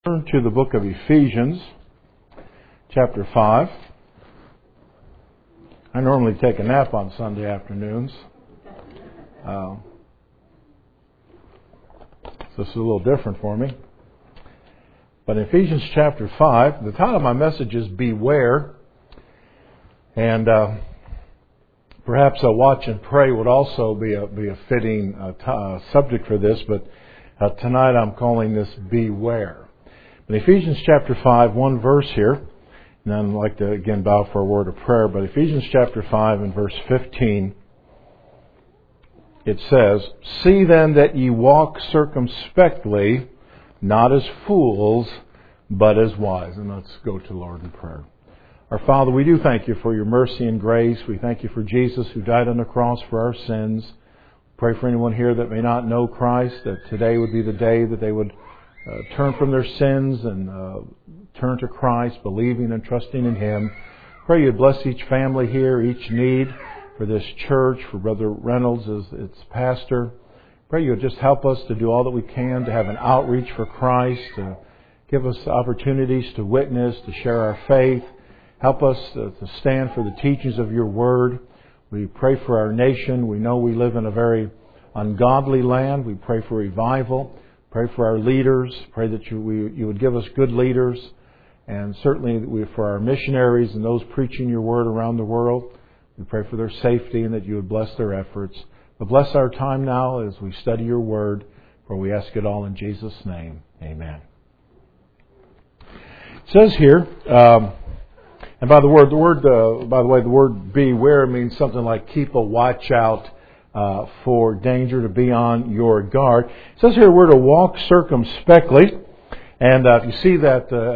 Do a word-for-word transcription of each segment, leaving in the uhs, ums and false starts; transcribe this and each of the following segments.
Turn to the book of Ephesians, chapter five. I normally take a nap on Sunday afternoons. Uh, so this is a little different for me. But in Ephesians chapter five, the title of my message is Beware. And uh, perhaps a watch and pray would also be a, be a fitting uh, t- uh, subject for this. But uh, tonight I'm calling this Beware. In Ephesians chapter five, one verse here, and I'd like to again bow for a word of prayer, but Ephesians chapter five and verse fifteen, it says, "See then that ye walk circumspectly, not as fools, but as wise." And let's go to the Lord in prayer. Our Father, we do thank you for your mercy and grace. We thank you for Jesus who died on the cross for our sins. Pray for anyone here that may not know Christ, that today would be the day that they would Uh, turn from their sins and uh, turn to Christ, believing and trusting in Him. Pray you'd bless each family here, each need for this church, for Brother Reynolds as its pastor. Pray you'd just help us to do all that we can to have an outreach for Christ, to give us opportunities to witness, to share our faith. Help us to, to stand for the teachings of your word. We pray for our nation. We know we live in a very ungodly land. We pray for revival. Pray for our leaders. Pray that you, we, you would give us good leaders. And certainly we, for our missionaries and those preaching your word around the world, we pray for their safety and that you would bless their efforts. But bless our time now as we study your word, for we ask it all in Jesus' name. Amen. It says here, um, and by the word, the word, uh, by the way, the word beware means something like keep a watch out Uh, for danger, to be on your guard. It says here we're to walk circumspectly. And uh, if you see that uh,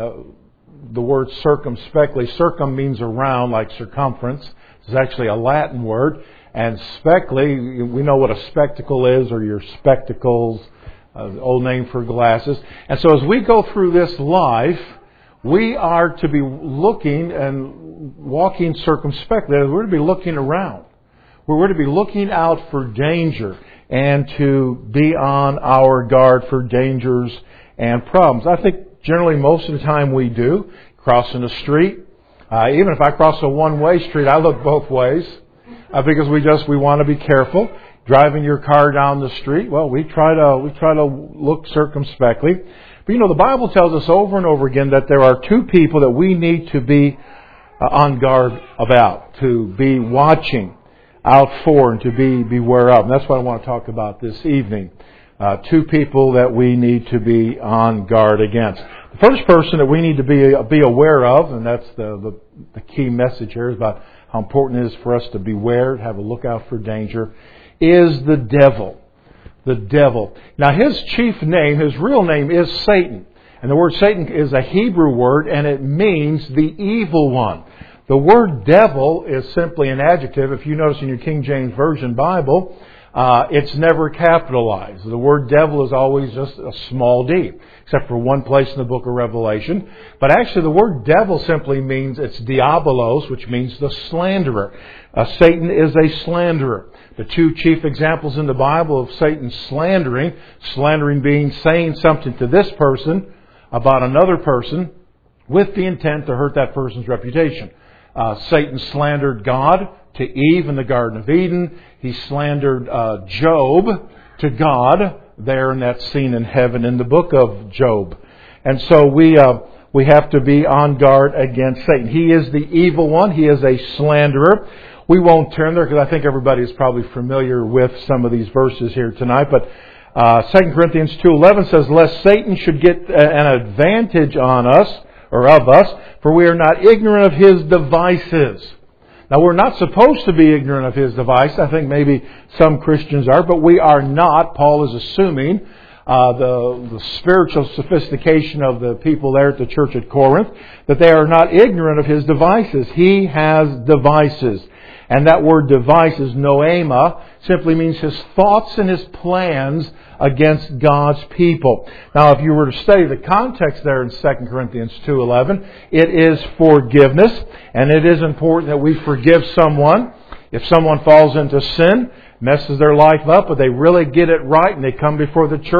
the word circumspectly, circum means around, like circumference. It's actually a Latin word. And spectly, we know what a spectacle is, or your spectacles, uh, the old name for glasses. And so as we go through this life, we are to be looking and walking circumspectly. We're to be looking around. We're to be looking out for danger and to be on our guard for dangers and problems. I think generally most of the time we do. Crossing the street. Uh, even if I cross a one-way street, I look both ways uh, because we just we want to be careful. Driving your car down the street, well, we try to we try to look circumspectly. But you know, the Bible tells us over and over again that there are two people that we need to be uh, on guard about, to be watching out for and to be beware of. And that's what I want to talk about this evening. Uh, two people that we need to be on guard against. The first person that we need to be be aware of, and that's the, the, the key message here, is about how important it is for us to beware, to have a lookout for danger, is the devil. The devil. Now his chief name, his real name is Satan. And the word Satan is a Hebrew word, and it means the evil one. The word devil is simply an adjective. If you notice in your King James Version Bible, uh, it's never capitalized. The word devil is always just a small d, except for one place in the book of Revelation. But actually the word devil simply means, it's diabolos, which means the slanderer. Uh, Satan is a slanderer. The two chief examples in the Bible of Satan slandering, slandering being saying something to this person about another person with the intent to hurt that person's reputation. Uh, Satan slandered God to Eve in the Garden of Eden. He slandered uh, Job to God there in that scene in heaven in the book of Job. And so we uh, we have to be on guard against Satan. He is the evil one. He is a slanderer. We won't turn there because I think everybody is probably familiar with some of these verses here tonight. But uh, Second Corinthians two eleven says, "Lest Satan should get an advantage on us," or of us, "for we are not ignorant of his devices." Now, we're not supposed to be ignorant of his device. I think maybe some Christians are, but we are not. Paul is assuming uh, the, the spiritual sophistication of the people there at the church at Corinth, that they are not ignorant of his devices. He has devices. And that word devices, noema, simply means his thoughts and his plans against God's people. Now, if you were to study the context there in Second Corinthians two eleven, it is forgiveness. And it is important that we forgive someone. If someone falls into sin, messes their life up, but they really get it right and they come before the church,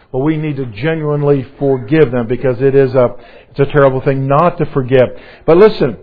but we need to genuinely forgive them because it is a, it's a terrible thing not to forgive. But listen,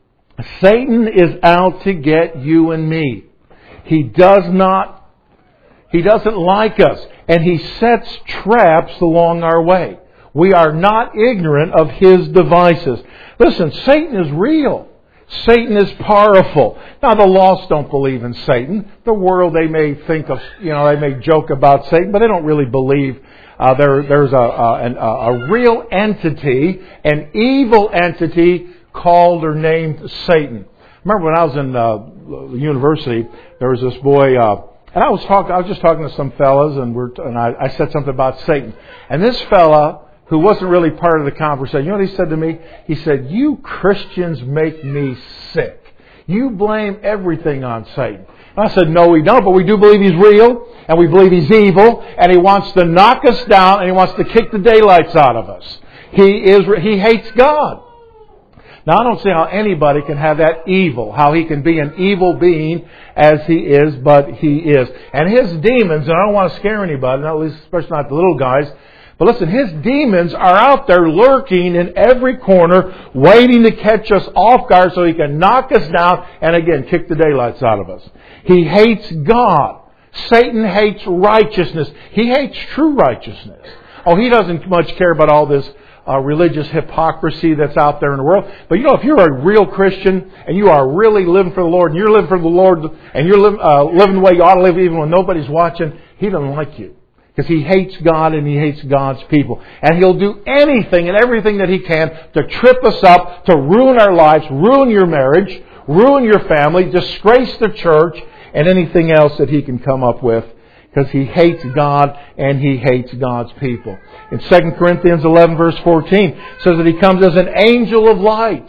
Satan is out to get you and me. He does not, he doesn't like us, and he sets traps along our way. We are not ignorant of his devices. Listen, Satan is real. Satan is powerful. Now, the lost don't believe in Satan. The world, they may think of, you know, they may joke about Satan, but they don't really believe uh, there, there's a, a, a, a real entity, an evil entity called or named Satan. Remember when I was in uh, university, there was this boy, uh, and I was talking, I was just talking to some fellas, and we're, and I, I said something about Satan. And this fella, who wasn't really part of the conversation, you know what he said to me? He said, "You Christians make me sick. You blame everything on Satan." And I said, "No, we don't, but we do believe he's real, and we believe he's evil, and he wants to knock us down, and he wants to kick the daylights out of us. He is, he hates God." Now, I don't see how anybody can have that evil, how he can be an evil being as he is, but he is. And his demons, and I don't want to scare anybody, not at least, especially not the little guys, but listen, his demons are out there lurking in every corner, waiting to catch us off guard so he can knock us down and again kick the daylights out of us. He hates God. Satan hates righteousness. He hates true righteousness. Oh, he doesn't much care about all this uh, religious hypocrisy that's out there in the world. But you know, if you're a real Christian and you are really living for the Lord, and you're living for the Lord, and you're live, uh, living the way you ought to live even when nobody's watching, he doesn't like you. Because he hates God and he hates God's people. And he'll do anything and everything that he can to trip us up, to ruin our lives, ruin your marriage, ruin your family, disgrace the church, and anything else that he can come up with. Because he hates God and he hates God's people. In Second Corinthians eleven verse fourteen, it says that he comes as an angel of light.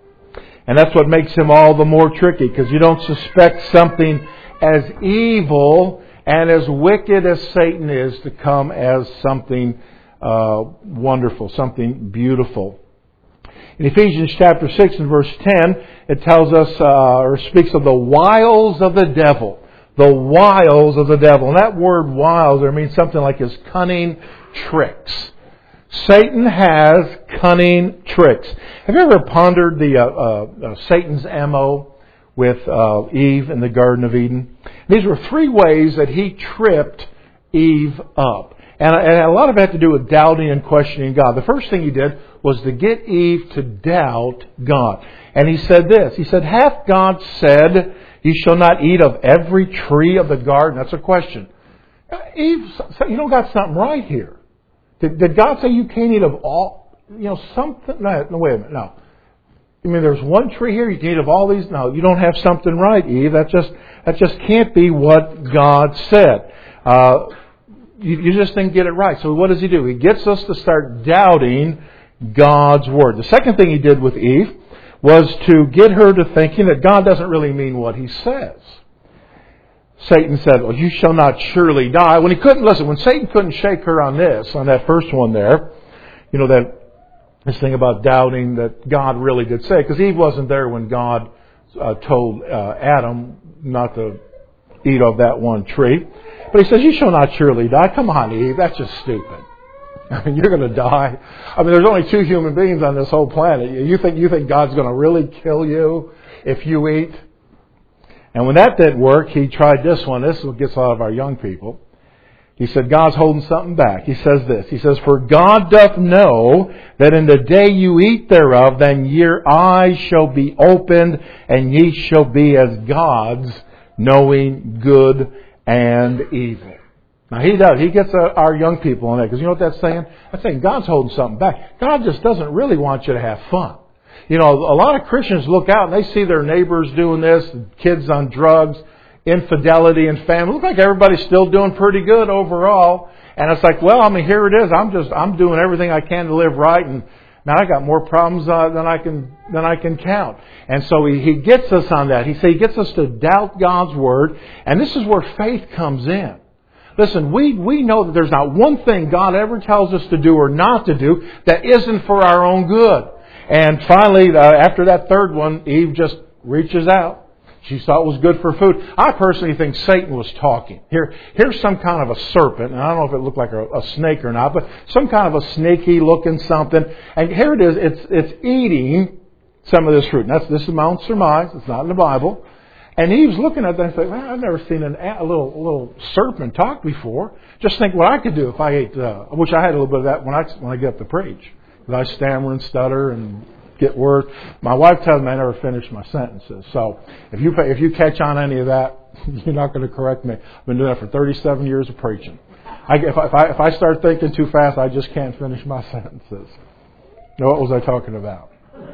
And that's what makes him all the more tricky. Because you don't suspect something as evil and as wicked as Satan is to come as something uh, wonderful, something beautiful. In Ephesians chapter six and verse ten, it tells us, uh, or speaks of the wiles of the devil. The wiles of the devil. And that word wiles there means something like his cunning tricks. Satan has cunning tricks. Have you ever pondered the uh, uh, uh, Satan's M O with uh, Eve in the Garden of Eden? These were three ways that he tripped Eve up. And, and a lot of it had to do with doubting and questioning God. The first thing he did was to get Eve to doubt God. And he said this. He said, "Hath God said, you shall not eat of every tree of the garden?" That's a question. Eve, you know, got something right here. Did, did God say you can't eat of all, you know, something? No, no, wait a minute, no. I mean, there's one tree here, you can eat of all these? No, you don't have something right, Eve. That just that just can't be what God said. Uh, you, you just didn't get it right. So what does he do? He gets us to start doubting God's Word. The second thing he did with Eve was to get her to thinking that God doesn't really mean what he says. Satan said, "Well, you shall not surely die." When he couldn't, listen, when Satan couldn't shake her on this, on that first one there, you know, that this thing about doubting that God really did say, because Eve wasn't there when God uh, told uh, Adam not to eat of that one tree. But he says, "You shall not surely die." Come on, Eve, that's just stupid. I mean, you're going to die. I mean, there's only two human beings on this whole planet. You think you think God's going to really kill you if you eat? And when that didn't work, he tried this one. This is what gets a lot of our young people. He said, God's holding something back. He says this. He says, "For God doth know that in the day you eat thereof, then your eyes shall be opened, and ye shall be as gods, knowing good and evil." Now, he does. He gets uh, our young people on that. Because you know what that's saying? That's saying God's holding something back. God just doesn't really want you to have fun. You know, a lot of Christians look out and they see their neighbors doing this, kids on drugs, infidelity in family. Look like everybody's still doing pretty good overall. And it's like, well, I mean, here it is. I'm just, I'm doing everything I can to live right. And man, I got more problems uh, than I can, than I can count. And so he, he gets us on that. He says he gets us to doubt God's Word. And this is where faith comes in. Listen, we, we know that there's not one thing God ever tells us to do or not to do that isn't for our own good. And finally, uh, after that third one, Eve just reaches out. She thought it was good for food. I personally think Satan was talking. Here, here's some kind of a serpent, and I don't know if it looked like a, a snake or not, but some kind of a snaky looking something. And here it is, it's it's eating some of this fruit. And that's, this is my own surmise. It's not in the Bible. And he was looking at that and saying, well, I've never seen an, a little little serpent talk before. Just think what I could do if I ate, uh, I wish I had a little bit of that when I, when I get up to preach. Because I stammer and stutter and get words. My wife tells me I never finish my sentences. So if you if you catch on any of that, you're not going to correct me. I've been doing that for thirty-seven years of preaching. I, if, I, if, I, if I start thinking too fast, I just can't finish my sentences. Now, what was I talking about?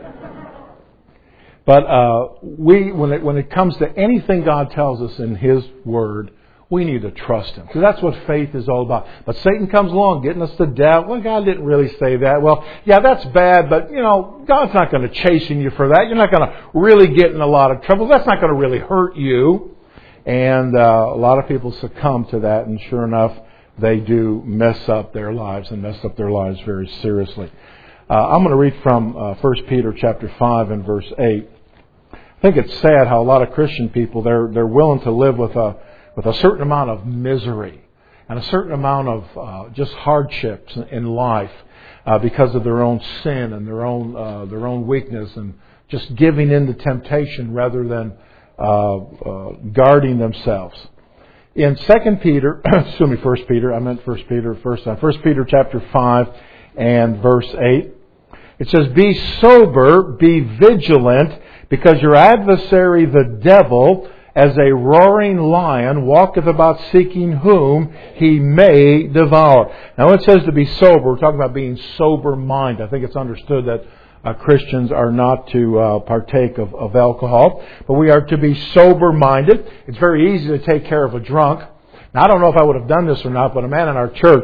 But uh, we, when it when it comes to anything God tells us in His Word, we need to trust Him. Because that's what faith is all about. But Satan comes along getting us to doubt. Well, God didn't really say that. Well, yeah, that's bad, but, you know, God's not going to chasten you for that. You're not going to really get in a lot of trouble. That's not going to really hurt you. And uh, a lot of people succumb to that, and sure enough, they do mess up their lives and mess up their lives very seriously. Uh, I'm going to read from uh, First Peter chapter five and verse eight. I think it's sad how a lot of Christian people, they're they're willing to live with a with a certain amount of misery and a certain amount of uh, just hardships in life uh, because of their own sin and their own uh, their own weakness, and just giving in to temptation rather than uh, uh, guarding themselves. In Second Peter, excuse me, First Peter, I meant First Peter first time. First Peter chapter five and verse eight. It says, "Be sober, be vigilant, because your adversary the devil, as a roaring lion, walketh about seeking whom he may devour." Now it says to be sober. We're talking about being sober-minded. I think it's understood that uh, Christians are not to uh, partake of, of alcohol, but we are to be sober-minded. It's very easy to take care of a drunk. Now I don't know if I would have done this or not, but a man in our church,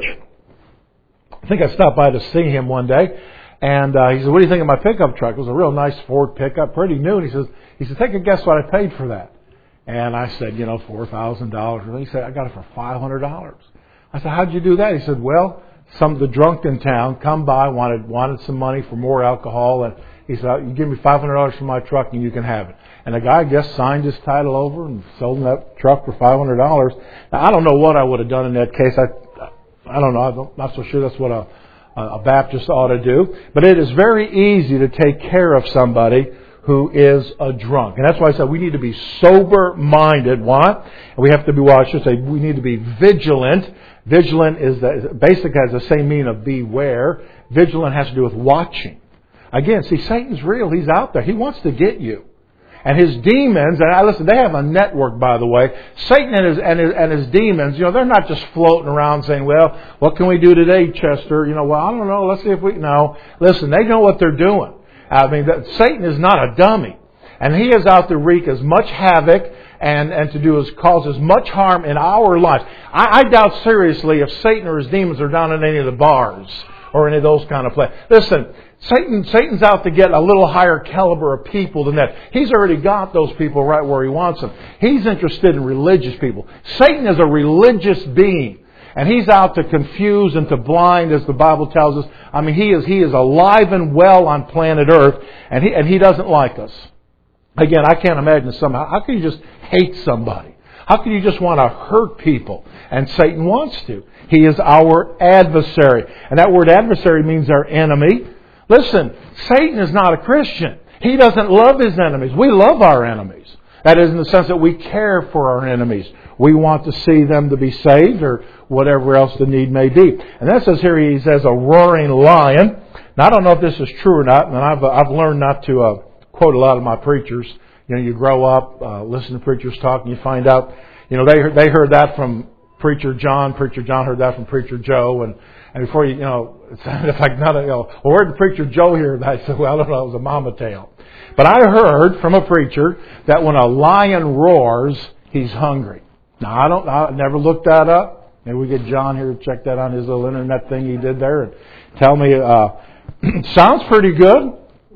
I think I stopped by to see him one day, and uh, he said, "What do you think of my pickup truck?" It was a real nice Ford pickup, pretty new. And he says, he said, "Take a guess what I paid for that." And I said, you know, four thousand dollars. And he said, "I got it for five hundred dollars. I said, "How'd you do that?" He said, "Well, some of the drunk in town come by, wanted wanted some money for more alcohol. And he said, you give me five hundred dollars for my truck and you can have it." And the guy, I guess, signed his title over and sold him that truck for five hundred dollars. Now, I don't know what I would have done in that case. I I don't know. I'm not so sure that's what a, a Baptist ought to do. But it is very easy to take care of somebody who is a drunk. And that's why I said we need to be sober-minded. Why? We have to be, well, I should say, we need to be vigilant. Vigilant is the, basically has the same meaning of beware. Vigilant has to do with watching. Again, see, Satan's real. He's out there. He wants to get you. And his demons, and I listen, they have a network, by the way. Satan and his, and his and his demons, you know, they're not just floating around saying, "Well, what can we do today, Chester?" You know, well, I don't know. Let's see if we no. Listen, they know what they're doing. I mean, that, Satan is not a dummy, and he is out to wreak as much havoc and and to do as cause as much harm in our lives. I, I doubt seriously if Satan or his demons are down in any of the bars or any of those kind of places. Listen. Satan, Satan's out to get a little higher caliber of people than that. He's already got those people right where he wants them. He's interested in religious people. Satan is a religious being. And he's out to confuse and to blind, as the Bible tells us. I mean, he is he is alive and well on planet Earth, and he and he doesn't like us. Again, I can't imagine somehow. How can you just hate somebody? How can you just want to hurt people? And Satan wants to. He is our adversary. And that word adversary means our enemy. Listen, Satan is not a Christian. He doesn't love his enemies. We love our enemies. That is in the sense that we care for our enemies. We want to see them to be saved or whatever else the need may be. And that says here, he says, a roaring lion. Now, I don't know if this is true or not, and I've, I've learned not to uh, quote a lot of my preachers. You know, you grow up, uh, listen to preachers talk, and you find out, you know, they heard, they heard that from Preacher John. Preacher John heard that from Preacher Joe, and And before you, you know, it sounded like not a, you know, well, where did Preacher Joe hear that? I said, well, I don't know, it was a mama tale. But I heard from a preacher that when a lion roars, he's hungry. Now, I don't, I never looked that up. Maybe we get John here to check that on his little internet thing he did there and tell me, uh, sounds pretty good.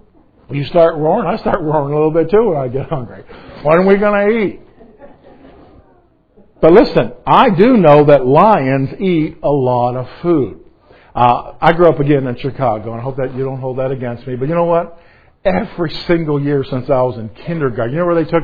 You start roaring, I start roaring a little bit too when I get hungry. What are we going to eat? But listen, I do know that lions eat a lot of food. Uh, I grew up again in Chicago, and I hope that you don't hold that against me. But you know what? Every single year since I was in kindergarten, you know where they took us?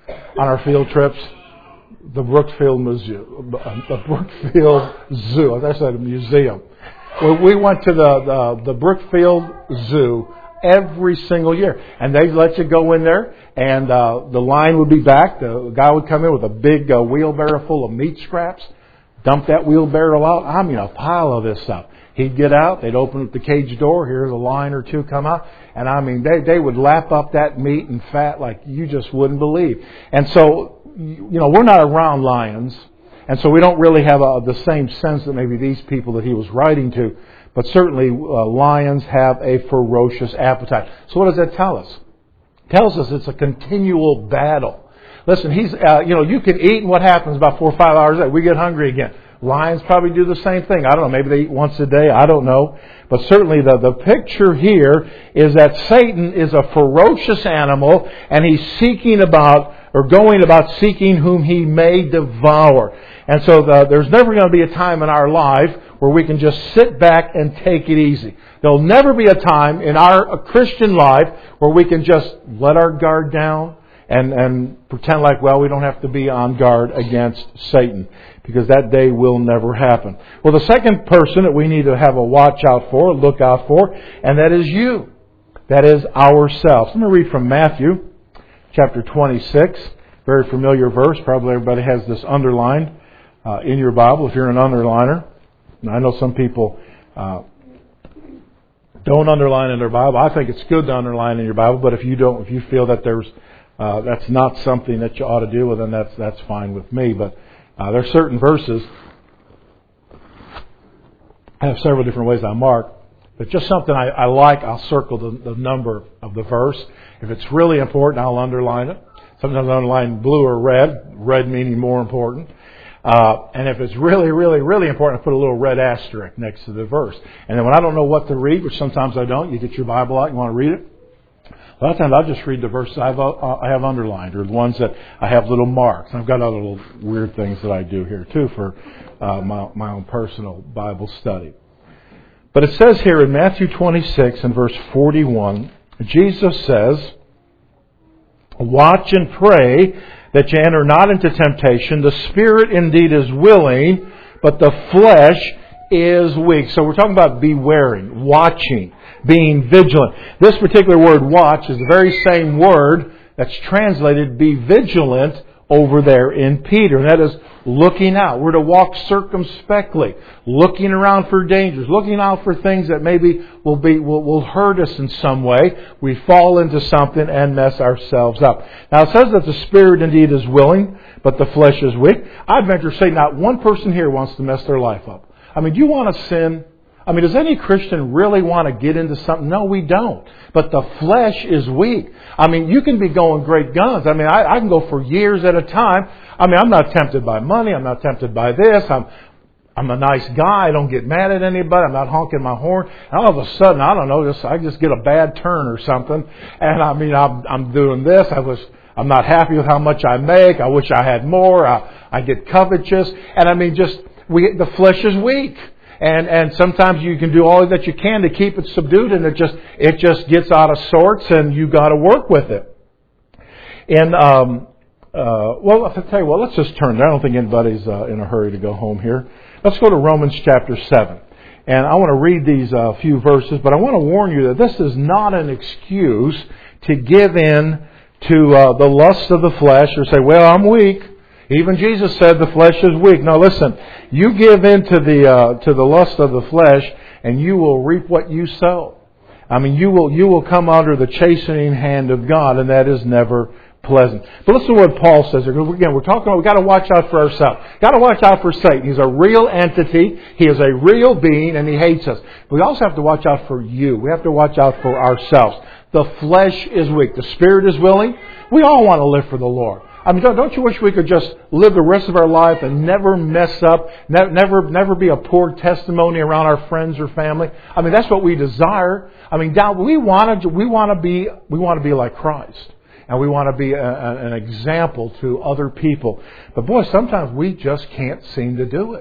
on our field trips? The Brookfield Museum. The Brookfield Zoo. I said a museum. Well, we went to the, the, the Brookfield Zoo every single year. And they let you go in there, and uh, the line would be back. The guy would come in with a big uh, wheelbarrow full of meat scraps, dump that wheelbarrow out. I mean, a pile of this stuff. He'd get out, they'd open up the cage door, here's a line or two come out, and I mean, they, they would lap up that meat and fat like you just wouldn't believe. And so, you know, we're not around lions, and so we don't really have a, the same sense that maybe these people that he was writing to, but certainly uh, lions have a ferocious appetite. So what does that tell us? It tells us it's a continual battle. Listen, he's, uh, you know, you can eat, and what happens about four or five hours later? We get hungry again. Lions probably do the same thing. I don't know. Maybe they eat once a day. I don't know. But certainly the, the picture here is that Satan is a ferocious animal, and he's seeking about, or going about seeking whom he may devour. And so the, there's never going to be a time in our life where we can just sit back and take it easy. There'll never be a time in our Christian life where we can just let our guard down and, and pretend like, well, we don't have to be on guard against Satan, because that day will never happen. Well, the second person that we need to have a watch out for, look out for, and that is you. That is ourselves. Let me read from Matthew chapter twenty-six. Very familiar verse. Probably everybody has this underlined uh, in your Bible if you're an underliner. And I know some people uh, don't underline in their Bible. I think it's good to underline in your Bible, but if you don't, if you feel that there's uh, that's not something that you ought to do, well, then that's that's fine with me. But Uh, there are certain verses, I have several different ways I mark, but just something I, I like, I'll circle the, the number of the verse. If it's really important, I'll underline it. Sometimes I underline blue or red, red meaning more important. Uh, and if it's really, really, really important, I put a little red asterisk next to the verse. And then when I don't know what to read, which sometimes I don't, you get your Bible out, you want to read it. A lot of times I'll just read the verses I've, uh, I have underlined, or the ones that I have little marks. And I've got other little weird things that I do here too for uh, my, my own personal Bible study. But it says here in Matthew twenty-six and verse forty-one, Jesus says, "Watch and pray that you enter not into temptation. The spirit indeed is willing, but the flesh is weak." So we're talking about bewaring, watching, being vigilant. This particular word, watch, is the very same word that's translated be vigilant over there in Peter. And that is looking out. We're to walk circumspectly, looking around for dangers, looking out for things that maybe will be will, will hurt us in some way. We fall into something and mess ourselves up. Now it says that the spirit indeed is willing, but the flesh is weak. I'd venture to say not one person here wants to mess their life up. I mean, do you want to sin? I mean, does any Christian really want to get into something? No, we don't. But the flesh is weak. I mean, you can be going great guns. I mean, I, I can go for years at a time. I mean, I'm not tempted by money. I'm not tempted by this. I'm I'm a nice guy. I don't get mad at anybody. I'm not honking my horn. And all of a sudden, I don't know, just I just get a bad turn or something. And I mean, I'm I'm doing this. I was I'm not happy with how much I make. I wish I had more. I, I get covetous. And I mean, just we the flesh is weak. And and sometimes you can do all that you can to keep it subdued, and it just it just gets out of sorts, and you got to work with it. And um, uh, well, I'll tell you what. Let's just turn there. I don't think anybody's uh, in a hurry to go home here. Let's go to Romans chapter seven, and I want to read these uh, few verses. But I want to warn you that this is not an excuse to give in to uh, the lust of the flesh or say, "Well, I'm weak." Even Jesus said the flesh is weak. Now listen, you give in to the, uh, to the lust of the flesh and you will reap what you sow. I mean, you will, you will come under the chastening hand of God, and that is never pleasant. But listen to what Paul says here. Again, we're talking about, we've got to watch out for ourselves. Got to watch out for Satan. He's a real entity. He is a real being, and he hates us. But we also have to watch out for you. We have to watch out for ourselves. The flesh is weak. The spirit is willing. We all want to live for the Lord. I mean, don't, don't you wish we could just live the rest of our life and never mess up, ne- never never be a poor testimony around our friends or family? I mean, that's what we desire. I mean, down, we want to we want to be we want to be like Christ, and we want to be a, a, an example to other people. But boy, sometimes we just can't seem to do it.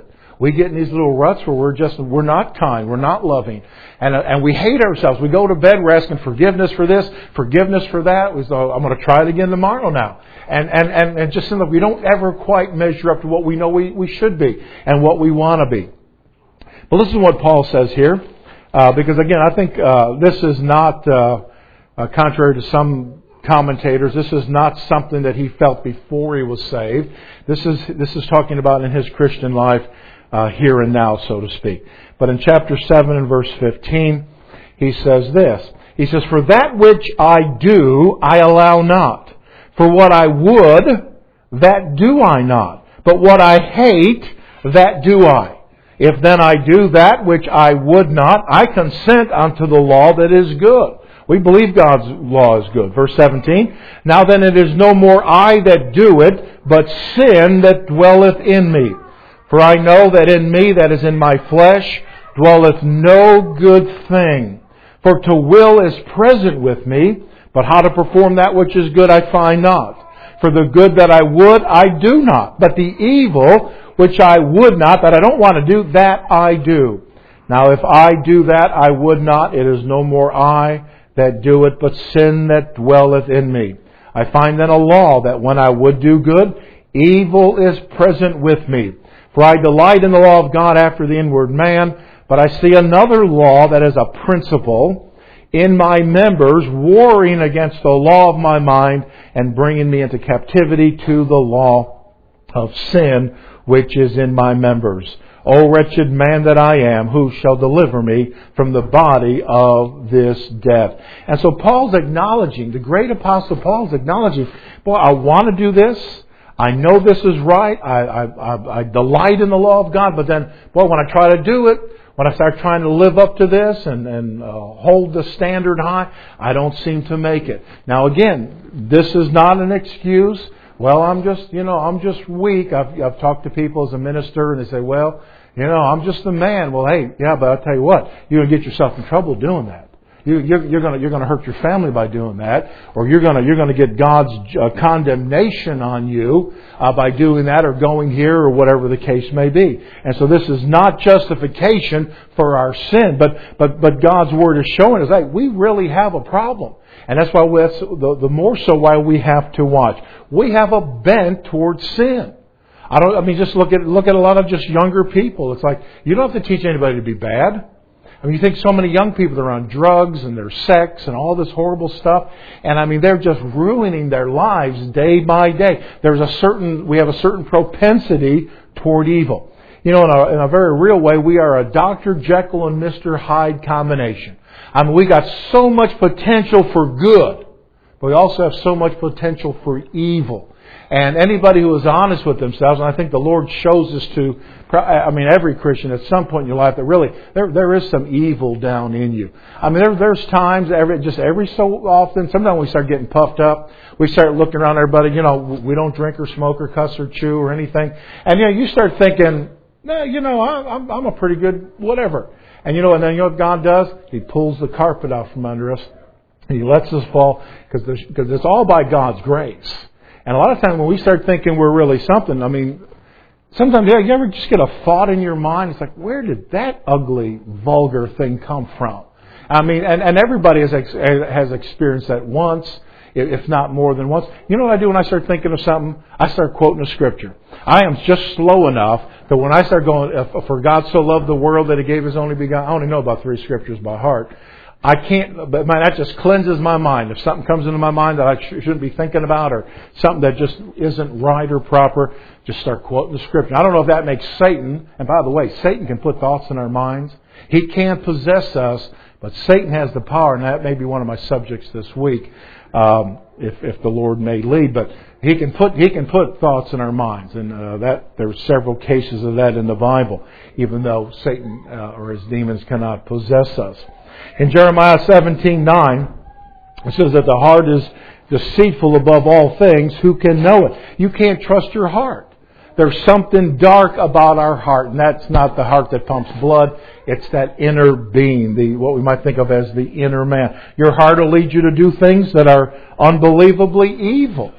We get in these little ruts where we're just, we're not kind, we're not loving, and and we hate ourselves. We go to bed, we're asking forgiveness for this, forgiveness for that. We say, oh, I'm going to try it again tomorrow now. And and, and, and just we don't ever quite measure up to what we know we, we should be and what we want to be. But listen to what Paul says here, uh, because again, I think uh, this is not, uh, uh, contrary to some commentators, this is not something that he felt before he was saved. This is this is talking about in his Christian life, uh, here and now, so to speak. But in chapter seven and verse fifteen, he says this. He says, "For that which I do, I allow not. For what I would, that do I not. But what I hate, that do I. If then I do that which I would not, I consent unto the law that is good." We believe God's law is good. Verse seventeen, "Now then it is no more I that do it, but sin that dwelleth in me. For I know that in me, that is in my flesh, dwelleth no good thing. For to will is present with me, but how to perform that which is good I find not. For the good that I would, I do not. But the evil which I would not, that I don't want to do, that I do. Now if I do that I would not, it is no more I that do it, but sin that dwelleth in me. I find then a law that when I would do good, evil is present with me. For I delight in the law of God after the inward man, but I see another law that is a principle in my members, warring against the law of my mind and bringing me into captivity to the law of sin which is in my members. O wretched man that I am, who shall deliver me from the body of this death?" And so Paul's acknowledging, the great apostle Paul's acknowledging, boy, I want to do this. I know this is right. I, I, I, I delight in the law of God. But then, boy, when I try to do it, when I start trying to live up to this and, and uh, hold the standard high, I don't seem to make it. Now again, this is not an excuse. Well, I'm just, you know, I'm just weak. I've, I've talked to people as a minister and they say, well, you know, I'm just a man. Well, hey, yeah, but I'll tell you what, you're going to get yourself in trouble doing that. You, you're, you're going to, you're going to hurt your family by doing that, or you're going to, you're going to get God's uh, condemnation on you uh, by doing that, or going here, or whatever the case may be. And so this is not justification for our sin, but but but God's Word is showing us, hey, we really have a problem. And that's why we, that's the, the more so why we have to watch. We have a bent towards sin. I don't. I mean, just look at look at a lot of just younger people. It's like you don't have to teach anybody to be bad. I mean, you think so many young people are on drugs and their sex and all this horrible stuff, and I mean, they're just ruining their lives day by day. There's a certain we have a certain propensity toward evil. You know, in a, in a very real way, we are a Doctor Jekyll and Mister Hyde combination. I mean, we got so much potential for good, but we also have so much potential for evil. And anybody who is honest with themselves, and I think the Lord shows us to, I mean, every Christian at some point in your life that really, there there is some evil down in you. I mean, there, there's times, every just every so often, sometimes we start getting puffed up. We start looking around everybody, you know, we don't drink or smoke or cuss or chew or anything. And, you know, you start thinking, no, you know, I'm, I'm a pretty good whatever. And, you know, and then you know what God does? He pulls the carpet out from under us. And He lets us fall because because it's all by God's grace. And a lot of times when we start thinking we're really something, I mean, sometimes, yeah, you ever just get a thought in your mind? It's like, where did that ugly, vulgar thing come from? I mean, and, and everybody has has experienced that once, if not more than once. You know what I do when I start thinking of something? I start quoting a scripture. I am just slow enough that when I start going, for God so loved the world that He gave His only begotten, I only know about three scriptures by heart. I can't, but man, that just cleanses my mind. If something comes into my mind that I shouldn't be thinking about, or something that just isn't right or proper, just start quoting the scripture. I don't know if that makes Satan, and by the way, Satan can put thoughts in our minds. He can't possess us, but Satan has the power, and that may be one of my subjects this week, um, if, if the Lord may lead. But he can put he can put thoughts in our minds, and uh, that there's several cases of that in the Bible, even though Satan uh, or his demons cannot possess us. In Jeremiah seventeen nine, it says that the heart is deceitful above all things. Who can know it? You can't trust your heart. There's something dark about our heart, and that's not the heart that pumps blood. It's that inner being, the what we might think of as the inner man. Your heart will lead you to do things that are unbelievably evil.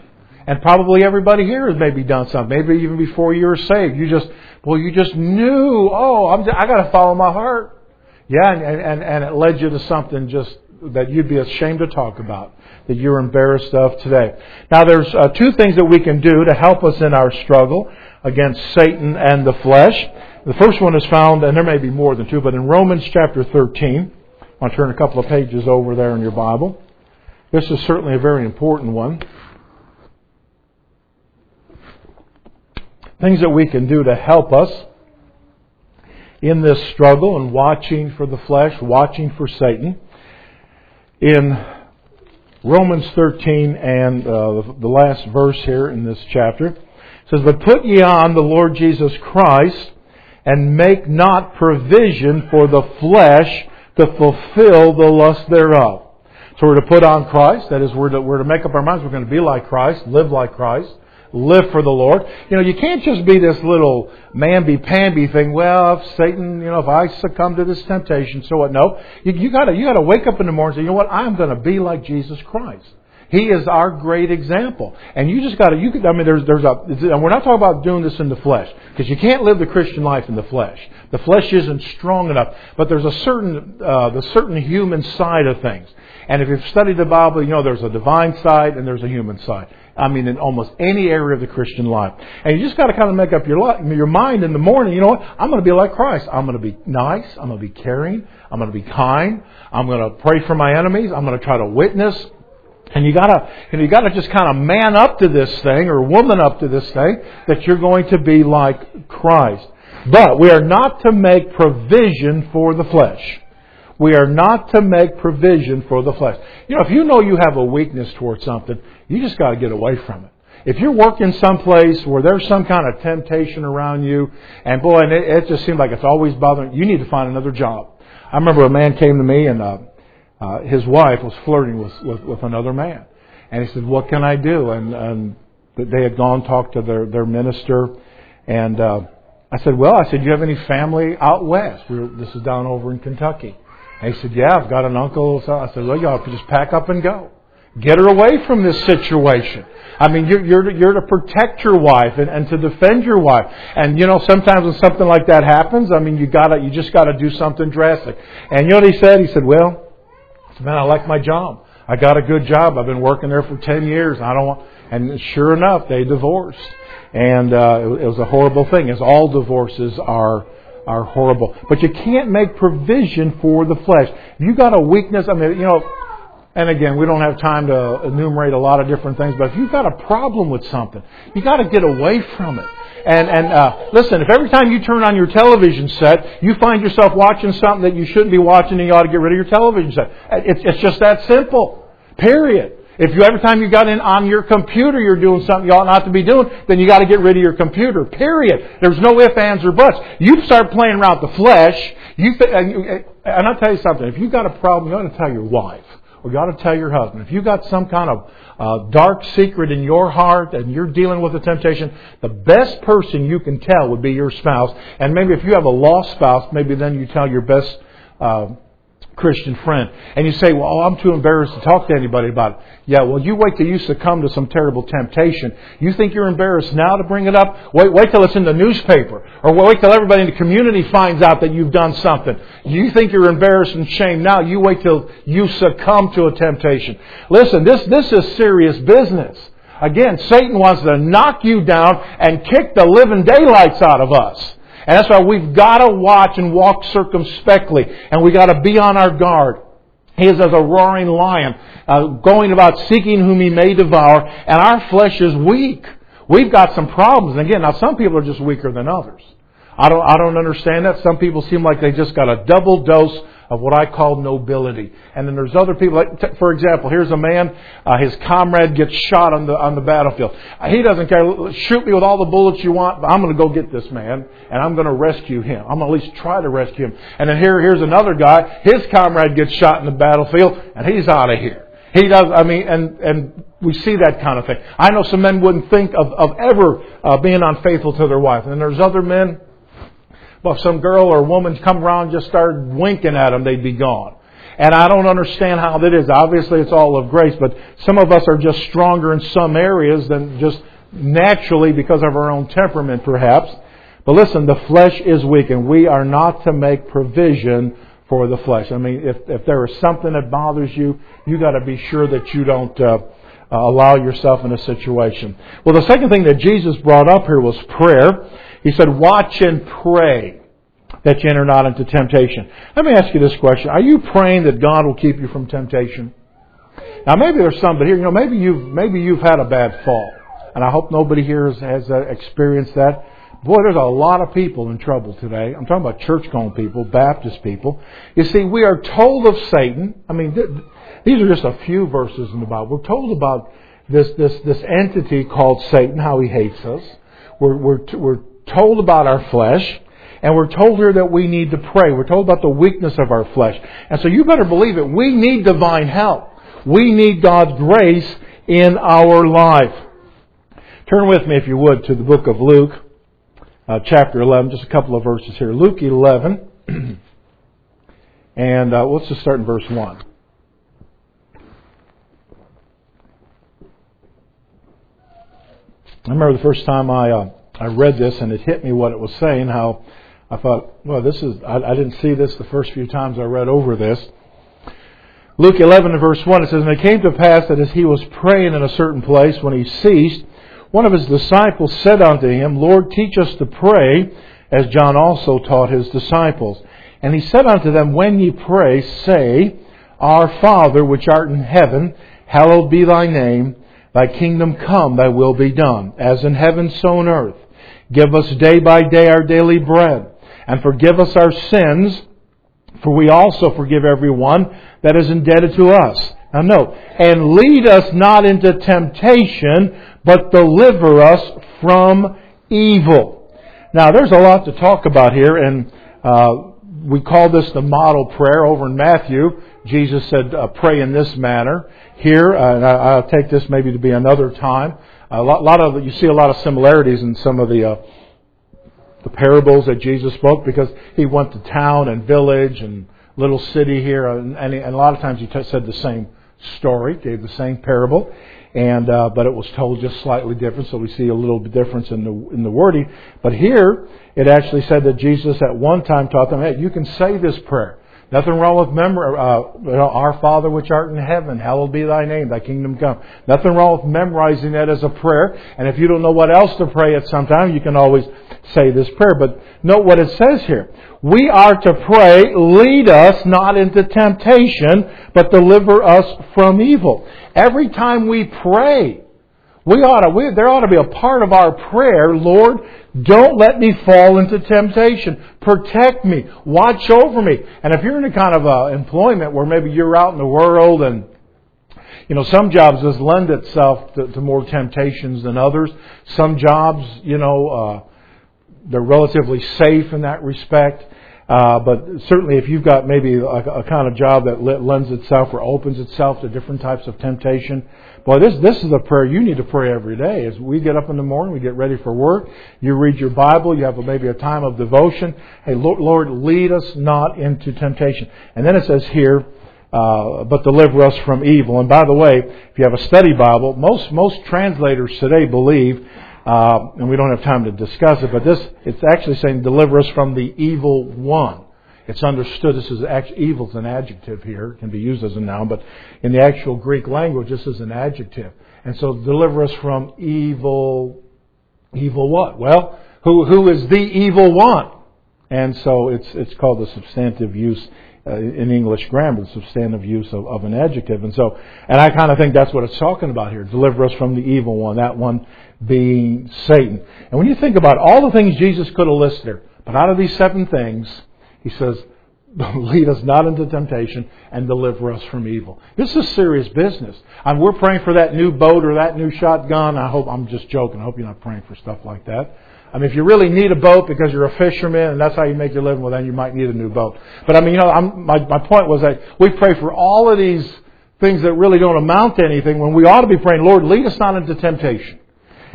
And probably everybody here has maybe done something. Maybe even before you were saved. You just, well, you just knew, oh, I'm, I got to follow my heart. Yeah, and, and, and it led you to something just that you'd be ashamed to talk about, that you're embarrassed of today. Now, there's uh, two things that we can do to help us in our struggle against Satan and the flesh. The first one is found, and there may be more than two, but in Romans chapter thirteen. I'll turn a couple of pages over there in your Bible. This is certainly a very important one. Things that we can do to help us in this struggle and watching for the flesh, watching for Satan. In Romans thirteen and uh, the last verse here in this chapter, it says, "But put ye on the Lord Jesus Christ, and make not provision for the flesh to fulfill the lust thereof." So we're to put on Christ. That is, we're to, we're to make up our minds. We're going to be like Christ, live like Christ, live for the Lord. You know, you can't just be this little mamby-pamby thing. Well, if Satan, you know, if I succumb to this temptation, so what? No. You, you gotta, you gotta wake up in the morning and say, you know what? I'm going to be like Jesus Christ. He is our great example. And you just gotta, you could, I mean, there's, there's a, and we're not talking about doing this in the flesh. Because you can't live the Christian life in the flesh. The flesh isn't strong enough. But there's a certain, uh, the certain human side of things. And if you've studied the Bible, you know there's a divine side and there's a human side. I mean, in almost any area of the Christian life. And you just got to kind of make up your your mind in the morning. You know what? I'm going to be like Christ. I'm going to be nice. I'm going to be caring. I'm going to be kind. I'm going to pray for my enemies. I'm going to try to witness. And you gotta, and you gotta just kind of man up to this thing, or woman up to this thing, that you're going to be like Christ. But we are not to make provision for the flesh. We are not to make provision for the flesh. You know, if you know you have a weakness towards something, you just got to get away from it. If you're working someplace where there's some kind of temptation around you, and boy, and it, it just seems like it's always bothering you, you need to find another job. I remember a man came to me and uh, uh, his wife was flirting with, with, with another man. And he said, "What can I do?" And, and they had gone talked to their, their minister. And uh, I said, "Well," I said, "do you have any family out west?" We were, this is down over in Kentucky. And he said, "Yeah, I've got an uncle." So I said, "Well, y'all could just pack up and go. Get her away from this situation." I mean, you're, you're, to, you're to protect your wife and, and to defend your wife. And, you know, sometimes when something like that happens, I mean, you gotta, you just got to do something drastic. And you know what he said? He said, "Well, man, I like my job. I got a good job. I've been working there for ten years. I don't want..." And sure enough, they divorced. And uh, it, it was a horrible thing, as all divorces are are horrible. But you can't make provision for the flesh. If you got a weakness, I mean, you know, and again, we don't have time to enumerate a lot of different things, but if you've got a problem with something, you got to get away from it. And and uh, listen, if every time you turn on your television set, you find yourself watching something that you shouldn't be watching, then you ought to get rid of your television set. It's, it's just that simple. Period. If you every time you got in on your computer, you're doing something you ought not to be doing, then you got to get rid of your computer. Period. There's no ifs, ands, or buts. You start playing around with the flesh. You th- and, you, and I'll tell you something. If you've got a problem, you ought to tell your wife, or you ought to tell your husband. If you've got some kind of uh, dark secret in your heart and you're dealing with a temptation, the best person you can tell would be your spouse. And maybe if you have a lost spouse, maybe then you tell your best Uh, Christian friend. And you say, "Well, oh, I'm too embarrassed to talk to anybody about it." Yeah, well, you wait till you succumb to some terrible temptation. You think you're embarrassed now to bring it up? Wait, wait till it's in the newspaper. Or wait till everybody in the community finds out that you've done something. You think you're embarrassed and shamed now. You wait till you succumb to a temptation. Listen, this, this is serious business. Again, Satan wants to knock you down and kick the living daylights out of us. And that's why we've got to watch and walk circumspectly. And we've got to be on our guard. He is as a roaring lion, uh, going about seeking whom he may devour. And our flesh is weak. We've got some problems. And again, now some people are just weaker than others. I don't, I don't understand that. Some people seem like they just got a double dose of what I call nobility. And then there's other people, like, t- for example, here's a man, uh, his comrade gets shot on the on the battlefield. Uh, he doesn't care, shoot me with all the bullets you want, but I'm going to go get this man, and I'm going to rescue him. I'm going to at least try to rescue him. And then here, here's another guy, his comrade gets shot in the battlefield, and he's out of here. He does, I mean, and, and we see that kind of thing. I know some men wouldn't think of, of ever uh, being unfaithful to their wife. And there's other men, well, if some girl or woman come around and just started winking at them, they'd be gone. And I don't understand how that is. Obviously, it's all of grace, but some of us are just stronger in some areas than just naturally because of our own temperament, perhaps. But listen, the flesh is weak, and we are not to make provision for the flesh. I mean, if, if there is something that bothers you, you got to be sure that you don't uh, uh, allow yourself in a situation. Well, the second thing that Jesus brought up here was prayer. He said, watch and pray that you enter not into temptation. Let me ask you this question. Are you praying that God will keep you from temptation? Now, maybe there's somebody here, you know, maybe you've, maybe you've had a bad fall. And I hope nobody here has, has uh, experienced that. Boy, there's a lot of people in trouble today. I'm talking about church-going people, Baptist people. You see, we are told of Satan. I mean, th- these are just a few verses in the Bible. We're told about this this this entity called Satan, how he hates us. We're we're t- we're told about our flesh, and we're told here that we need to pray. We're told about the weakness of our flesh, and so you better believe it. We need divine help. We need God's grace in our life. Turn with me, if you would, to the book of Luke. Uh, chapter eleven, just a couple of verses here. Luke eleven, and uh, let's just start in verse one. I remember the first time I uh, I read this, and it hit me what it was saying. How I thought, well, this is I, I didn't see this the first few times I read over this. Luke eleven and verse one, it says, "And it came to pass that as he was praying in a certain place, when he ceased, one of his disciples said unto him, Lord, teach us to pray, as John also taught his disciples. And he said unto them, When ye pray, say, Our Father, which art in heaven, hallowed be thy name. Thy kingdom come, thy will be done, as in heaven so on earth. Give us day by day our daily bread, and forgive us our sins, for we also forgive everyone that is indebted to us. Now note, and lead us not into temptation, but deliver us from evil." Now there's a lot to talk about here, and uh, we call this the model prayer. Over in Matthew, Jesus said, uh, pray in this manner. Here, uh, and I, I'll take this maybe to be another time. A lot, lot of you see a lot of similarities in some of the uh, the parables that Jesus spoke, because he went to town and village and little city here, and, and, and a lot of times he t- said the same story, gave the same parable, and uh, but it was told just slightly different. So we see a little bit difference in the in the wording. But here it actually said that Jesus at one time taught them, "Hey, you can say this prayer. Nothing wrong with memor- uh, you know, Our Father which art in heaven, hallowed be thy name, thy kingdom come." Nothing wrong with memorizing that as a prayer. And if you don't know what else to pray at some time, you can always say this prayer. But note what it says here. We are to pray, lead us not into temptation, but deliver us from evil. Every time we pray, we ought to, we, there ought to be a part of our prayer, Lord, don't let me fall into temptation. Protect me. Watch over me. And if you're in a kind of uh, employment where maybe you're out in the world, and you know, some jobs does lend itself to, to more temptations than others. Some jobs, you know, uh, they're relatively safe in that respect. Uh, but certainly if you've got maybe a, a kind of job that lends itself or opens itself to different types of temptation, boy, this this is a prayer you need to pray every day. As we get up in the morning, we get ready for work, you read your Bible, you have a, maybe a time of devotion. Hey, Lord, Lord, lead us not into temptation. And then it says here, uh, but deliver us from evil. And by the way, if you have a study Bible, most most translators today believe, Uh, and we don't have time to discuss it, but this, it's actually saying deliver us from the evil one. It's understood, this is actually, evil is an adjective here. It can be used as a noun, but in the actual Greek language, this is an adjective. And so deliver us from evil, evil what? Well, who who is the evil one? And so it's it's called the substantive use uh, in English grammar, the substantive use of, of an adjective. And so, and I kind of think that's what it's talking about here. Deliver us from the evil one. That one being Satan. And when you think about all the things Jesus could have listed there, but out of these seven things, he says, lead us not into temptation and deliver us from evil. This is serious business. And we're praying for that new boat or that new shotgun. I hope, I'm just joking. I hope you're not praying for stuff like that. I mean, if you really need a boat because you're a fisherman and that's how you make your living, well, then you might need a new boat. But I mean, you know, I'm, my, my point was that we pray for all of these things that really don't amount to anything when we ought to be praying, Lord, lead us not into temptation.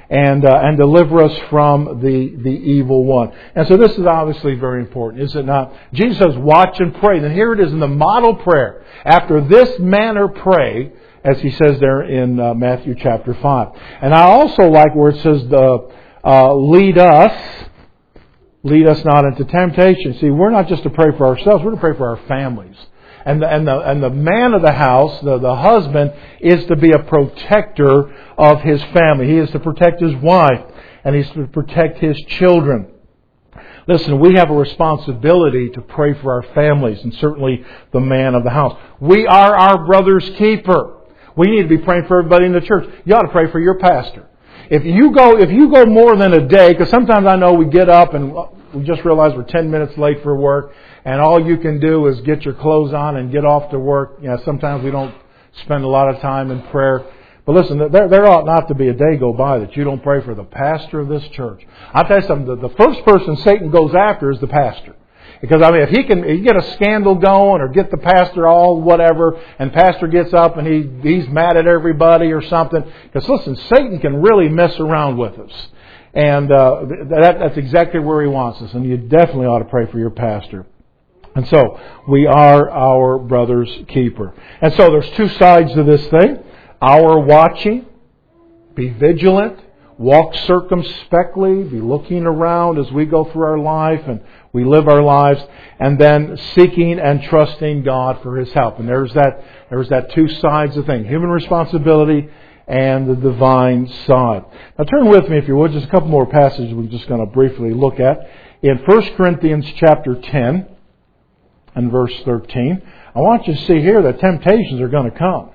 and uh, and deliver us from the, the evil one. And so this is obviously very important, is it not? Jesus says, watch and pray. And here it is in the model prayer. After this manner pray, as he says there in uh, Matthew chapter five. And I also like where it says, uh, uh, lead us, lead us not into temptation. See, we're not just to pray for ourselves, we're to pray for our families. And the, and the, and the man of the house, the, the husband, is to be a protector of his family. He is to protect his wife, and he's to protect his children. Listen, we have a responsibility to pray for our families, and certainly the man of the house. We are our brother's keeper. We need to be praying for everybody in the church. You ought to pray for your pastor. If you go, if you go more than a day, because sometimes I know we get up and we just realize we're ten minutes late for work, and all you can do is get your clothes on and get off to work. You know, sometimes we don't spend a lot of time in prayer. But listen, there, there ought not to be a day go by that you don't pray for the pastor of this church. I'll tell you something, the, the first person Satan goes after is the pastor. Because, I mean, if he can if he get a scandal going or get the pastor all whatever, and pastor gets up and he he's mad at everybody or something. Because, listen, Satan can really mess around with us. And uh, that, that's exactly where he wants us. And you definitely ought to pray for your pastor. And so, we are our brother's keeper. And so, there's two sides to this thing. Our watching, be vigilant, walk circumspectly, be looking around as we go through our life and we live our lives, and then seeking and trusting God for His help. And there's that there's that two sides of thing, human responsibility and the divine side. Now turn with me, if you would, just a couple more passages we're just going to briefly look at. In First Corinthians chapter ten and verse thirteen, I want you to see here that temptations are going to come.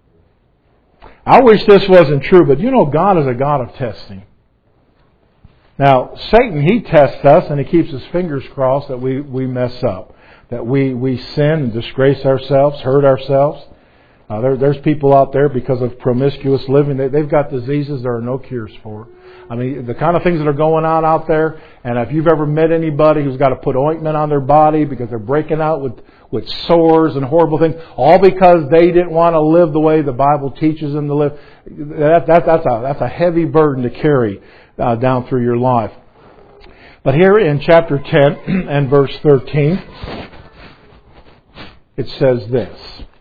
I wish this wasn't true, but you know God is a God of testing. Now, Satan, he tests us and he keeps his fingers crossed that we, we mess up. That we, we sin and disgrace ourselves, hurt ourselves. Uh, there, there's people out there because of promiscuous living. They, they've got diseases there are no cures for. I mean, the kind of things that are going on out there, and if you've ever met anybody who's got to put ointment on their body because they're breaking out with, with sores and horrible things, all because they didn't want to live the way the Bible teaches them to live, that, that, that's, a, that's a heavy burden to carry uh, down through your life. But here in chapter ten and verse thirteen, it says this.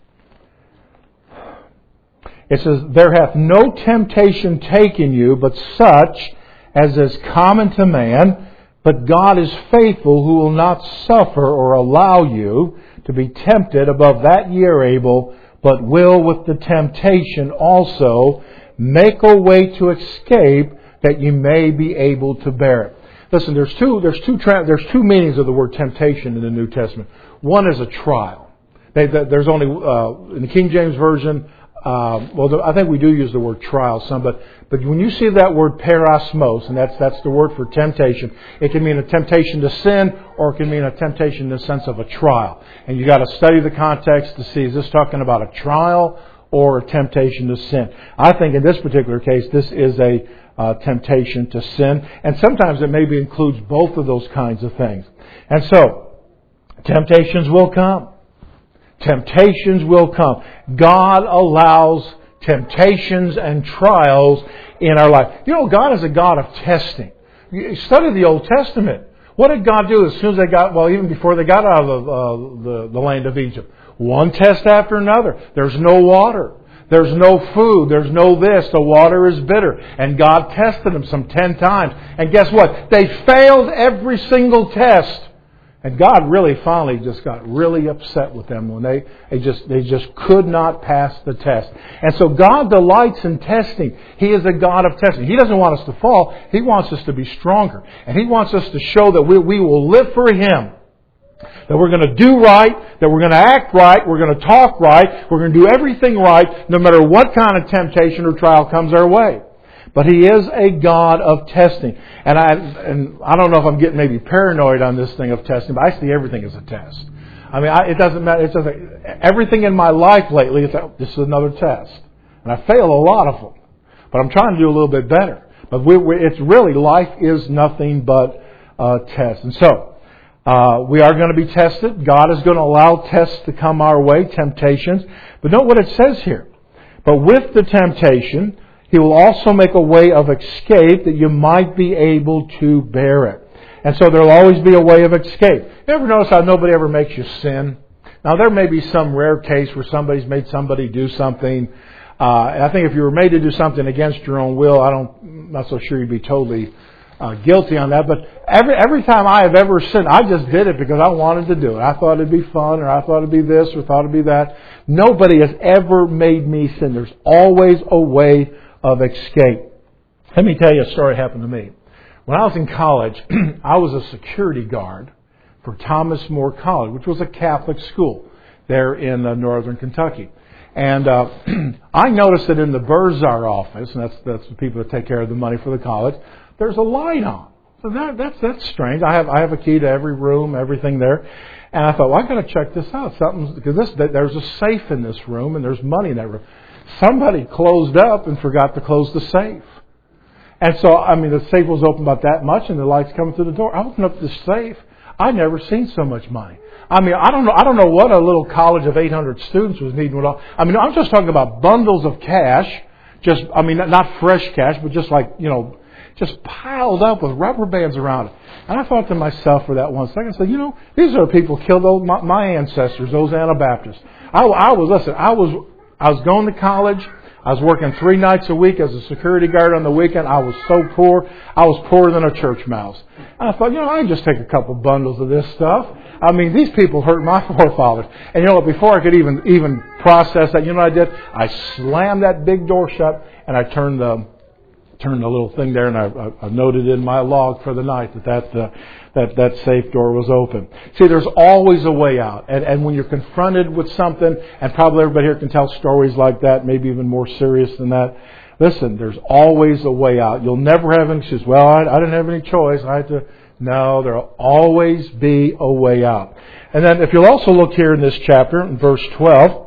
It says, there hath no temptation taken you, but such as is common to man. But God is faithful, who will not suffer or allow you to be tempted above that ye are able, but will with the temptation also make a way to escape, that you may be able to bear it. Listen, there's two there's two tra- there's two meanings of the word temptation in the New Testament. One is a trial. They, there's only uh, in the King James Version. Uh, well, I think we do use the word trial some, but but when you see that word perasmos, and that's that's the word for temptation, it can mean a temptation to sin, or it can mean a temptation in the sense of a trial. And you got to study the context to see, is this talking about a trial or a temptation to sin? I think in this particular case, this is a uh, temptation to sin, and sometimes it maybe includes both of those kinds of things. And so, temptations will come. Temptations will come. God allows temptations and trials in our life. You know, God is a God of testing. You study the Old Testament. What did God do as soon as they got, well, even before they got out of the, uh, the, the land of Egypt? One test after another. There's no water. There's no food. There's no this. The water is bitter. And God tested them some ten times. And guess what? They failed every single test. And God really finally just got really upset with them when they, they just they just could not pass the test. And so God delights in testing. He is a God of testing. He doesn't want us to fall. He wants us to be stronger. And He wants us to show that we, we will live for Him. That we're going to do right, that we're going to act right, we're going to talk right, we're going to do everything right, no matter what kind of temptation or trial comes our way. But He is a God of testing. And I and I don't know if I'm getting maybe paranoid on this thing of testing, but I see everything as a test. I mean, I, it doesn't matter. It doesn't, everything in my life lately, it's, this is another test. And I fail a lot of them. But I'm trying to do a little bit better. But we, we, it's really, life is nothing but a test. And so, uh, we are going to be tested. God is going to allow tests to come our way, temptations. But note what it says here. But with the temptation, He will also make a way of escape that you might be able to bear it. And so there will always be a way of escape. You ever notice how nobody ever makes you sin? Now, there may be some rare case where somebody's made somebody do something. Uh, and I think if you were made to do something against your own will, I don't, I'm not so sure you'd be totally uh, guilty on that. But every every time I have ever sinned, I just did it because I wanted to do it. I thought it'd be fun, or I thought it'd be this, or thought it'd be that. Nobody has ever made me sin. There's always a way of escape. Let me tell you a story that happened to me. When I was in college, I was a security guard for Thomas More College, which was a Catholic school there in uh, northern Kentucky. And uh, I noticed that in the Burzar office, and that's that's the people that take care of the money for the college, there's a light on. So that, that's that's strange. I have I have a key to every room, everything there. And I thought, well, I got to check this out. Something's because this there's a safe in this room, and there's money in that room. Somebody closed up and forgot to close the safe. And so, I mean, the safe was open about that much, and the light's coming through the door. I opened up the safe. I'd never seen so much money. I mean, I don't know. I don't know what a little college of eight hundred students was needing with all. I mean, I'm just talking about bundles of cash. Just, I mean, not fresh cash, but just like, you know, just piled up with rubber bands around it. And I thought to myself for that one second, I said, you know, these are the people who killed those, my, my ancestors, those Anabaptists. I, I was, listen, I was, I was going to college. I was working three nights a week as a security guard on the weekend. I was so poor. I was poorer than a church mouse. And I thought, you know, I can just take a couple bundles of this stuff. I mean, these people hurt my forefathers. And you know what? Before I could even even process that, you know what I did? I slammed that big door shut, and I turned the turned the little thing there, and I, I, I noted in my log for the night that that, uh, that that safe door was open. See, there's always a way out. And, and when you're confronted with something, and probably everybody here can tell stories like that, maybe even more serious than that. Listen, there's always a way out. You'll never have an excuse. Well, I, I didn't have any choice. I had to. No, there'll always be a way out. And then if you'll also look here in this chapter, in verse twelve,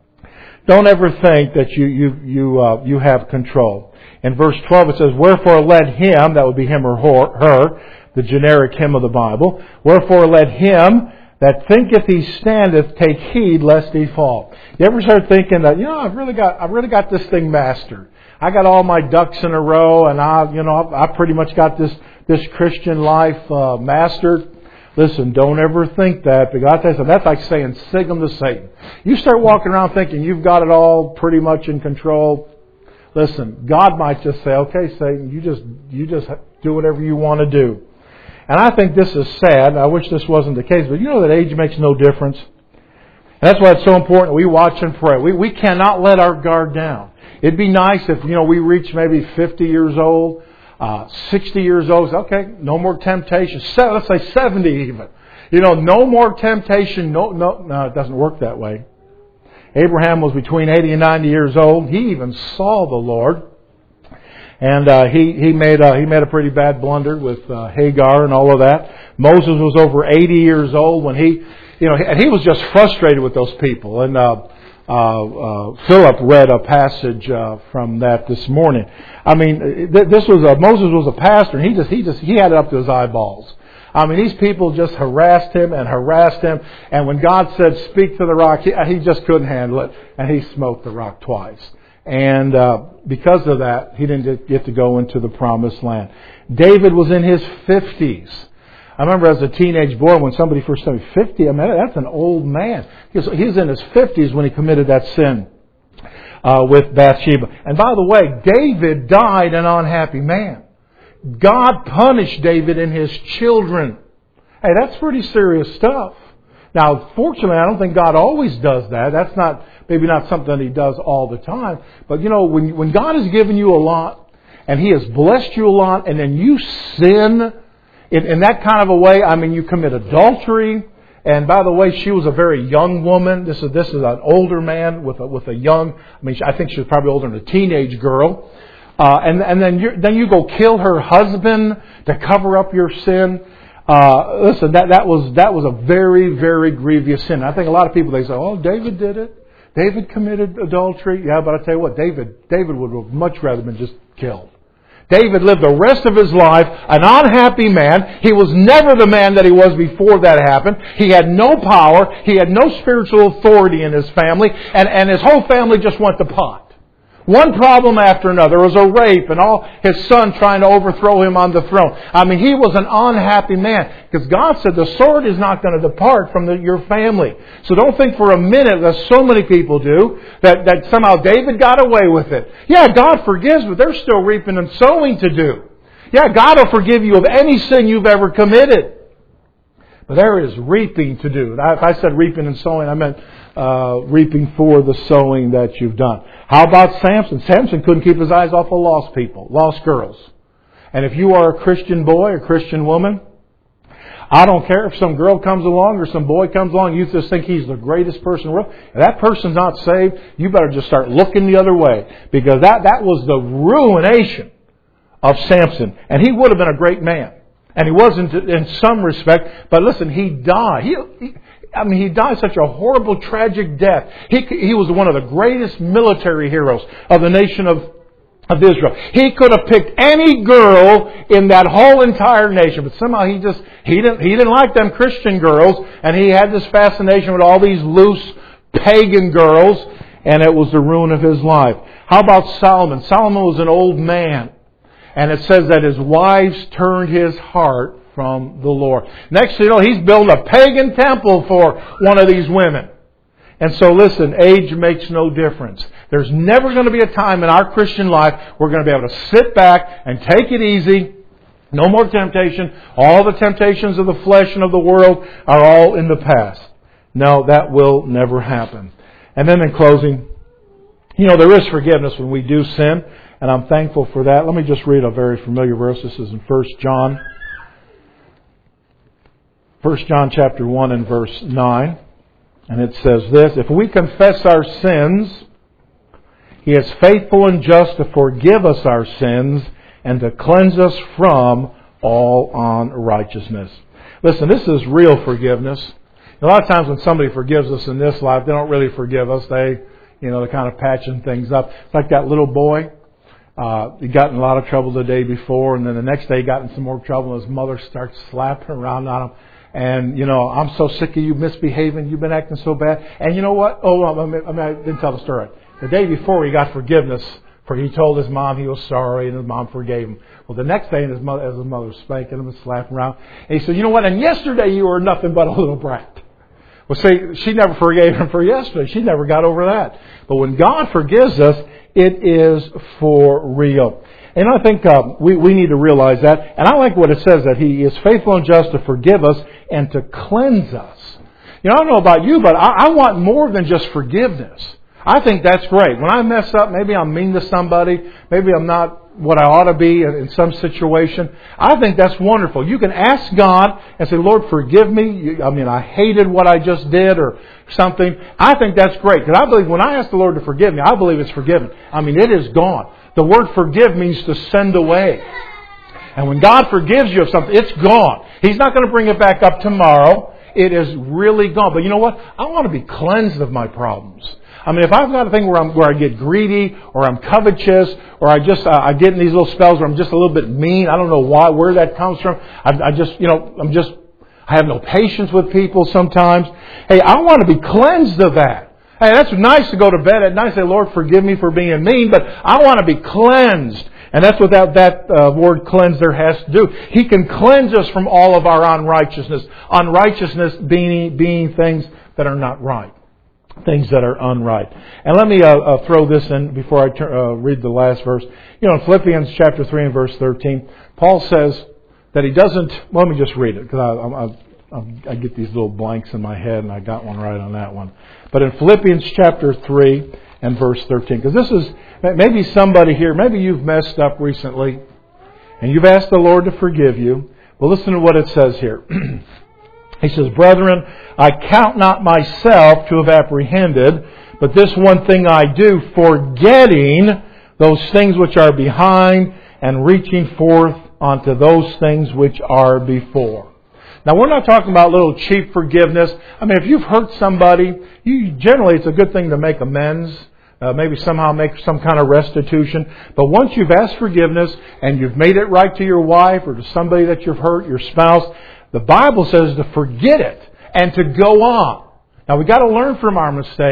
don't ever think that you you you uh, you have control. In verse twelve it says, "Wherefore let him," that would be him or her, the generic him of the Bible, "Wherefore let him that thinketh he standeth take heed lest he fall." You ever start thinking that, you know, I've really got I've really got this thing mastered. I got all my ducks in a row, and I you know I pretty much got this this Christian life uh, mastered. Listen, don't ever think that. Because I'll tell you something, that's like saying signal to Satan. You start walking around thinking you've got it all pretty much in control. Listen, God might just say, "Okay, Satan, you just you just do whatever you want to do." And I think this is sad. I wish this wasn't the case, but you know that age makes no difference. And that's why it's so important we watch and pray. We we cannot let our guard down. It'd be nice if, you know, we reach maybe fifty years old, uh, sixty years old. Okay, no more temptation. Se- let's say seventy even. You know, no more temptation. No, no, no, it doesn't work that way. Abraham was between eighty and ninety years old. He even saw the Lord. And uh, he he made a, he made a pretty bad blunder with uh, Hagar and all of that. Moses was over eighty years old when he, you know, and he was just frustrated with those people. And uh, uh, uh, Philip read a passage uh, from that this morning. I mean, th- this was a, Moses was a pastor, and he just he just he had it up to his eyeballs. I mean, these people just harassed him and harassed him. And when God said, "Speak to the rock," he, he just couldn't handle it, and he smote the rock twice. And uh, because of that, he didn't get to go into the promised land. David was in his fifties. I remember as a teenage boy when somebody first told me, fifty, I mean, that's an old man. He was, he was in his fifties when he committed that sin uh, with Bathsheba. And by the way, David died an unhappy man. God punished David and his children. Hey, that's pretty serious stuff. Now, fortunately, I don't think God always does that. That's not maybe not something He does all the time. But, you know, when when God has given you a lot and He has blessed you a lot, and then you sin in, in that kind of a way, I mean, you commit adultery. And by the way, she was a very young woman. This is this is an older man with a, with a young. I mean, I think she was probably older than a teenage girl. Uh, and and then you then you go kill her husband to cover up your sin. Uh, listen, that, that was that was a very, very grievous sin. I think a lot of people, they say, "Oh, David did it. David committed adultery." Yeah, but I tell you what, David David would have much rather been just killed. David lived the rest of his life an unhappy man. He was never the man that he was before that happened. He had no power. He had no spiritual authority in his family. And, and his whole family just went to pot. One problem after another. There was a rape and all his son trying to overthrow him on the throne. I mean, he was an unhappy man. Because God said the sword is not going to depart from the, your family. So don't think for a minute, as so many people do, that, that somehow David got away with it. Yeah, God forgives, but there's still reaping and sowing to do. Yeah, God will forgive you of any sin you've ever committed. But there is reaping to do. If I said reaping and sowing, I meant uh, reaping for the sowing that you've done. How about Samson? Samson couldn't keep his eyes off of lost people, lost girls. And if you are a Christian boy or Christian woman, I don't care if some girl comes along or some boy comes along, you just think he's the greatest person in the world. If that person's not saved, you better just start looking the other way. Because that, that was the ruination of Samson. And he would have been a great man. And he wasn't in some respect. But listen, he died. He, he, I mean, he died such a horrible, tragic death. He, he was one of the greatest military heroes of the nation of, of Israel. He could have picked any girl in that whole entire nation. But somehow he just, he didn't, he didn't like them Christian girls. And he had this fascination with all these loose pagan girls. And it was the ruin of his life. How about Solomon? Solomon was an old man. And it says that his wives turned his heart from the Lord. Next thing you know, he's building a pagan temple for one of these women. And so listen, age makes no difference. There's never going to be a time in our Christian life we're going to be able to sit back and take it easy. No more temptation. All the temptations of the flesh and of the world are all in the past. No, that will never happen. And then in closing, you know, there is forgiveness when we do sin. And I'm thankful for that. Let me just read a very familiar verse. This is in First John. First John chapter one and verse nine. And it says this, if we confess our sins, He is faithful and just to forgive us our sins and to cleanse us from all unrighteousness. Listen, this is real forgiveness. A lot of times when somebody forgives us in this life, they don't really forgive us. They, you know, they're kind of patching things up. It's like that little boy. Uh, he got in a lot of trouble the day before, and then the next day he got in some more trouble, and his mother starts slapping around on him. And, you know, I'm so sick of you misbehaving. You've been acting so bad. And you know what? Oh, I, mean, I, mean, I didn't tell the story. The day before he got forgiveness, for he told his mom he was sorry, and his mom forgave him. Well, the next day, his mother, as his mother was spanking him and slapping around, and he said, you know what? And yesterday you were nothing but a little brat. Well, see, she never forgave him for yesterday. She never got over that. But when God forgives us, it is for real. And I think uh, we, we need to realize that. And I like what it says, that He is faithful and just to forgive us and to cleanse us. You know, I don't know about you, but I, I want more than just forgiveness. I think that's great. When I mess up, maybe I'm mean to somebody. Maybe I'm not what I ought to be in some situation. I think that's wonderful. You can ask God and say, Lord, forgive me. I mean, I hated what I just did or something. I think that's great. Because I believe when I ask the Lord to forgive me, I believe it's forgiven. I mean, it is gone. The word forgive means to send away. And when God forgives you of something, it's gone. He's not going to bring it back up tomorrow. It is really gone. But you know what? I want to be cleansed of my problems. I mean, if I've got a thing where I'm where I get greedy, or I'm covetous, or I just uh, I get in these little spells where I'm just a little bit mean. I don't know why, where that comes from. I, I just, you know, I'm just I have no patience with people sometimes. Hey, I want to be cleansed of that. Hey, that's nice to go to bed at night and say, Lord, forgive me for being mean, but I want to be cleansed. And that's what that, that uh, word cleanse there has to do. He can cleanse us from all of our unrighteousness. Unrighteousness being, being things that are not right. Things that are unright. And let me uh, uh, throw this in before I ter- uh, read the last verse. You know, in Philippians chapter three and verse thirteen, Paul says that he doesn't... Well, let me just read it, because I, I, I, I get these little blanks in my head, and I got one right on that one. But in Philippians chapter three and verse thirteen, because this is... Maybe somebody here, maybe you've messed up recently, and you've asked the Lord to forgive you. Well, listen to what it says here. He says, Brethren, I count not myself to have apprehended, but this one thing I do, forgetting those things which are behind and reaching forth unto those things which are before. Now, we're not talking about little cheap forgiveness. I mean, if you've hurt somebody, you generally it's a good thing to make amends. Uh, maybe somehow make some kind of restitution. But once you've asked forgiveness and you've made it right to your wife or to somebody that you've hurt, your spouse, the Bible says to forget it and to go on. Now, we've got to learn from our mistakes.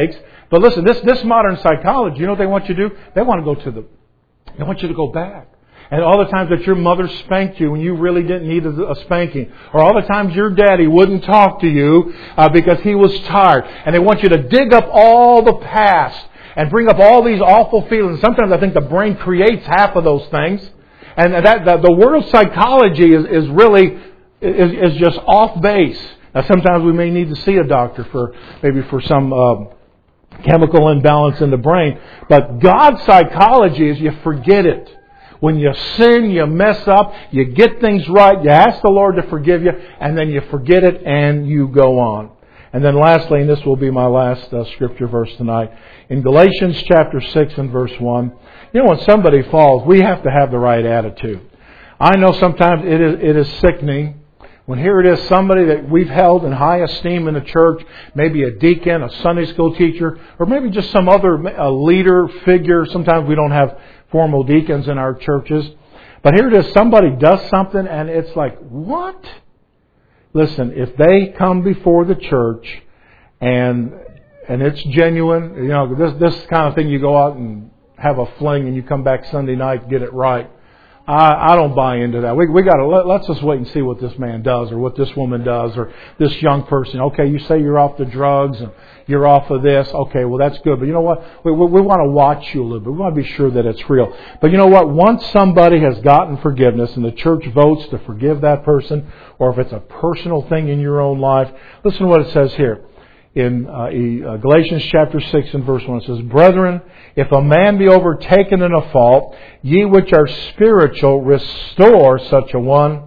But listen, this, this modern psychology, you know what they want you to do? They want to go to the, they want you to go back. And all the times that your mother spanked you when you really didn't need a, a spanking. Or all the times your daddy wouldn't talk to you uh, because he was tired. And they want you to dig up all the past and bring up all these awful feelings. Sometimes I think the brain creates half of those things. And that, that the world psychology is, is really is, is just off base. Now sometimes we may need to see a doctor for maybe for some uh, chemical imbalance in the brain. But God's psychology is you forget it. When you sin, you mess up, you get things right, you ask the Lord to forgive you, and then you forget it and you go on. And then lastly, and this will be my last uh, scripture verse tonight, in Galatians chapter six and verse one, you know, when somebody falls, we have to have the right attitude. I know sometimes it is, it is sickening when here it is somebody that we've held in high esteem in the church, maybe a deacon, a Sunday school teacher, or maybe just some other a leader figure. Sometimes we don't have formal deacons in our churches. But here it is, somebody does something and it's like, what? Listen, if they come before the church and and it's genuine, you know, this this kind of thing, you go out and have a fling and you come back Sunday night and get it right. I, I don't buy into that. We we got to let, let's just wait and see what this man does or what this woman does or this young person. Okay, you say you're off the drugs and you're off of this. Okay, well that's good. But you know what? We, we, we want to watch you a little bit. We want to be sure that it's real. But you know what? Once somebody has gotten forgiveness and the church votes to forgive that person, or if it's a personal thing in your own life, listen to what it says here. In uh, Galatians chapter six and verse one, it says, Brethren, if a man be overtaken in a fault, ye which are spiritual, restore such a one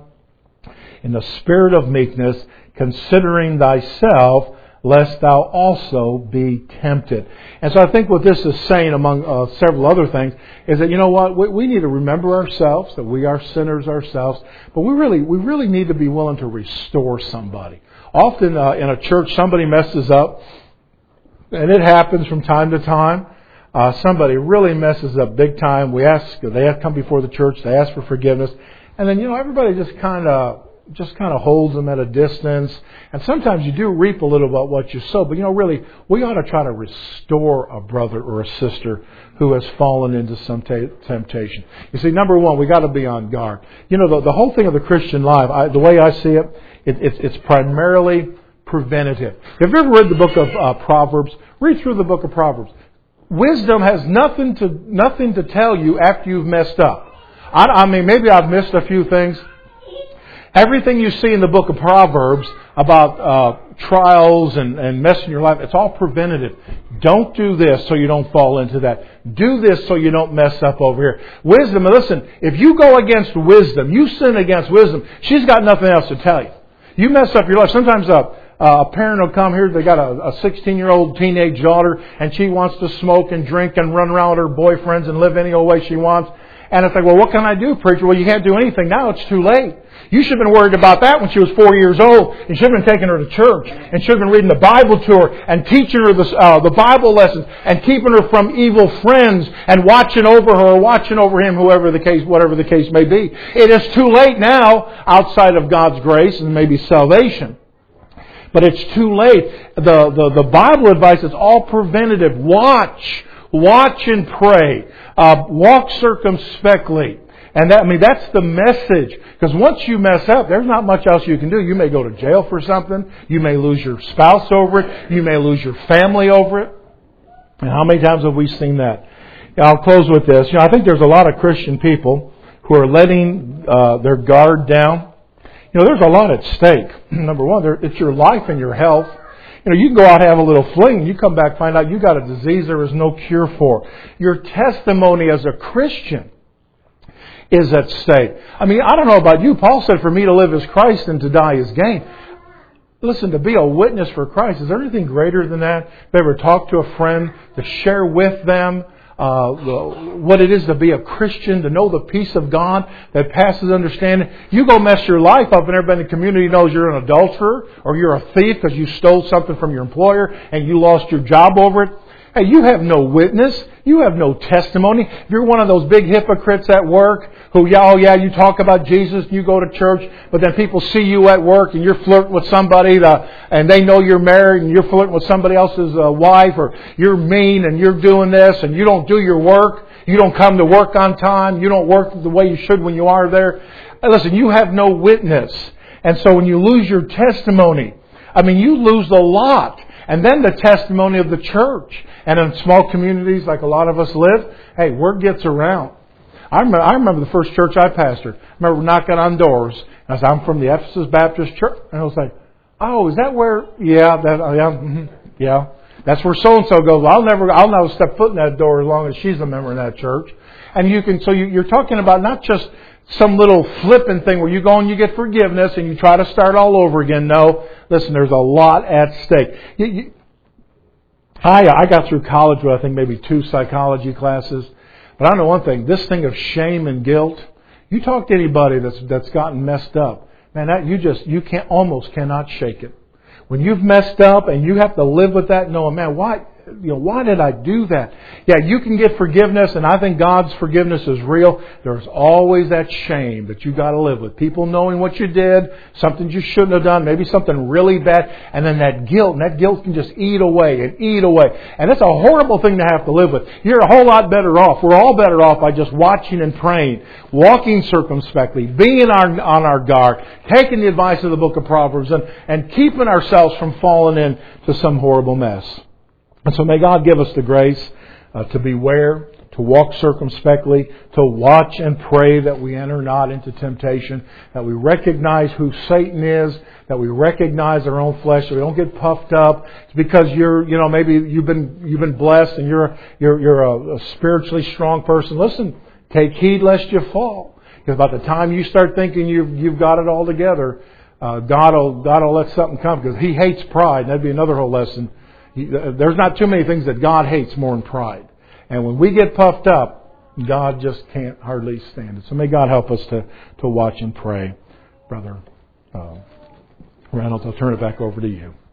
in the spirit of meekness, considering thyself, lest thou also be tempted. And so I think what this is saying, among uh, several other things, is that, you know what, we, we need to remember ourselves, that we are sinners ourselves, but we really, we really need to be willing to restore somebody. Often uh, in a church, somebody messes up, and it happens from time to time. Uh, somebody really messes up big time. We ask, they have to come before the church, they ask for forgiveness, and then, you know, everybody just kind of just kind of holds them at a distance. And sometimes you do reap a little about what you sow, but, you know, really, we ought to try to restore a brother or a sister who has fallen into some t- temptation. You see, number one, we got to be on guard. You know, the, the whole thing of the Christian life, I, the way I see it, it it's, it's primarily preventative. Have you ever read the book of uh, Proverbs? Read through the book of Proverbs. Wisdom has nothing to nothing to tell you after you've messed up. I, I mean, maybe I've missed a few things. Everything you see in the book of Proverbs about uh, trials and, and mess in your life, it's all preventative. Don't do this so you don't fall into that. Do this so you don't mess up over here. Wisdom, listen, if you go against wisdom, you sin against wisdom, she's got nothing else to tell you. You mess up your life. Sometimes a, a parent will come here, they got a sixteen-year-old teenage daughter, and she wants to smoke and drink and run around with her boyfriends and live any old way she wants. And it's like, well, what can I do, preacher? Well, you can't do anything now. It's too late. You should have been worried about that when she was four years old. You should have been taking her to church and should have been reading the Bible to her and teaching her the, uh, the Bible lessons and keeping her from evil friends and watching over her or watching over him, whoever the case, whatever the case may be. It is too late now outside of God's grace and maybe salvation. But it's too late. The, the, the Bible advice is all preventative. Watch. Watch and pray. Uh, walk circumspectly. And that, I mean, that's the message. Because once you mess up, there's not much else you can do. You may go to jail for something. You may lose your spouse over it. You may lose your family over it. And how many times have we seen that? I'll close with this. You know, I think there's a lot of Christian people who are letting uh, their guard down. You know, there's a lot at stake. Number one, there, it's your life and your health. You know, you can go out and have a little fling and you come back find out you got a disease there is no cure for. Your testimony as a Christian is at stake. I mean, I don't know about you. Paul said, for me to live is Christ and to die is gain. Listen, to be a witness for Christ, is there anything greater than that? Have you ever talked to a friend, to share with them uh, the, what it is to be a Christian, to know the peace of God that passes understanding? You go mess your life up and everybody in the community knows you're an adulterer or you're a thief because you stole something from your employer and you lost your job over it. Hey, you have no witness. You have no testimony. If you're one of those big hypocrites at work who, yeah, oh yeah, you talk about Jesus and you go to church, but then people see you at work and you're flirting with somebody to, and they know you're married and you're flirting with somebody else's uh, wife, or you're mean and you're doing this and you don't do your work. You don't come to work on time. You don't work the way you should when you are there. Listen, you have no witness. And so when you lose your testimony, I mean, you lose a lot. And then the testimony of the church. And in small communities like a lot of us live, hey, word gets around. I remember, I remember the first church I pastored. I remember knocking on doors. And I said, I'm from the Ephesus Baptist Church. And I was like, oh, is that where? Yeah, that, yeah, mm-hmm, yeah. That's where so-and-so goes. I'll never, I'll never step foot in that door as long as she's a member in that church. And you can, so you, you're talking about not just some little flippant thing where you go and you get forgiveness and you try to start all over again. No, listen, there's a lot at stake. You, you, I, I got through college with, I think, maybe two psychology classes. But I know one thing, this thing of shame and guilt, you talk to anybody that's, that's gotten messed up, man, that you just, you can't, almost cannot shake it. When you've messed up and you have to live with that, knowing, man, why, you know, why did I do that? Yeah, you can get forgiveness, and I think God's forgiveness is real. There's always that shame that you got to live with. People knowing what you did, something you shouldn't have done, maybe something really bad, and then that guilt, and that guilt can just eat away and eat away. And it's a horrible thing to have to live with. You're a whole lot better off. We're all better off by just watching and praying, walking circumspectly, being on, on our guard, taking the advice of the book of Proverbs, and, and keeping ourselves from falling into some horrible mess. And so may God give us the grace uh, to beware, to walk circumspectly, to watch and pray that we enter not into temptation, that we recognize who Satan is, that we recognize our own flesh, so we don't get puffed up. It's because you're, you know, maybe you've been you've been blessed and you're you're you're a, a spiritually strong person. Listen, take heed lest you fall, because by the time you start thinking you've you've got it all together, uh, God will God will let something come, because He hates pride. And that'd be another whole lesson. There's not too many things that God hates more than pride. And when we get puffed up, God just can't hardly stand it. So may God help us to, to watch and pray. Brother uh, Reynolds, I'll turn it back over to you.